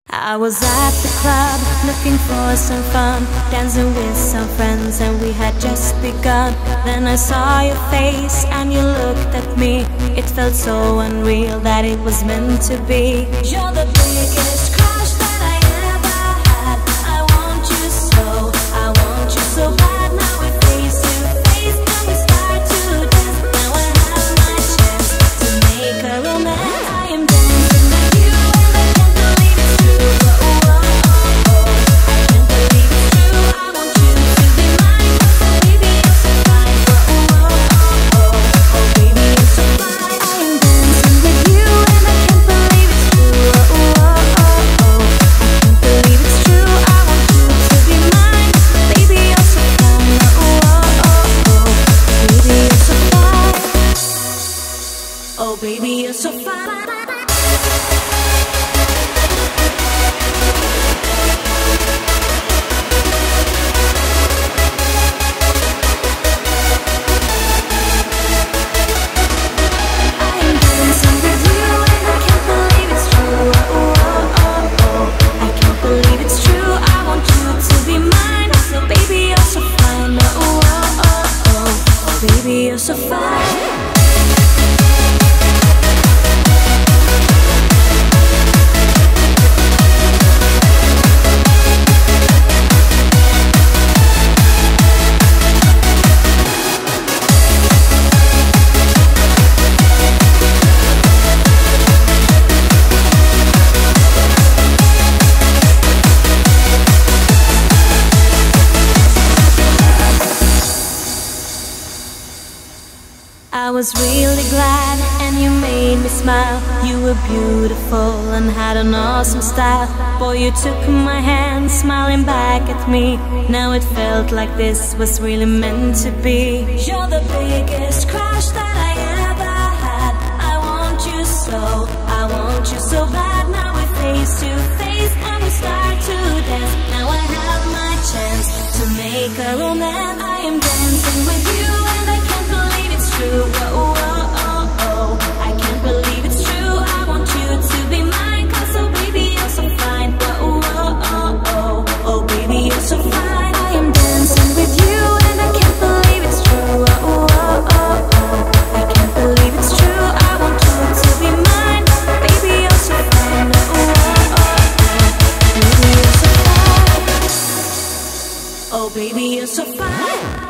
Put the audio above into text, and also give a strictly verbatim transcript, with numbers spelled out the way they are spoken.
I was at the club looking for some fun, dancing with some friends and we had just begun. Then I saw your face and you looked at me. It felt so unreal that it was meant to be. You're the biggest crush that I ever had. I want you so, I want you so bad. Now we're face to face and we start to dance. Now I have my chance to make a romance. I am dancing with you and I can't believe it's true. Oh, oh, oh, oh. I can't believe it's true. I want you to be mine. So baby, you're so fine. Oh, oh, oh, oh. Oh, baby, you're so fine. I am dancing with you and I can't believe it's true. Oh, oh, oh, oh. I can't believe it's true. I want you to be mine. Baby, you're so fine. Oh, oh, oh, oh. Baby, you're so fine. Oh, baby, you're so fine. Baby, you're so fine. I was really glad and you made me smile. You were beautiful and had an awesome style. Boy, you took my hand, smiling back at me. Now it felt like this was really meant to be. You're the biggest crush that I ever had. I want you so, I want you so bad. Now we're face to face and we start to dance. Now I have my chance to make a romance. I am dancing with you and I can't believe it's true. Oh, oh, oh, oh. I can't believe it's true. I want you to be mine. Cause oh baby, you're so fine. Oh, oh, oh, oh. Oh baby, you're so fine. I am dancing with you and I can't believe it's true. Oh, oh, oh, oh. I can't believe it's true. I want you to be mine. Baby, you're so fine. Oh, oh, oh, oh. Baby, you're so fine. Oh baby, you're so fine.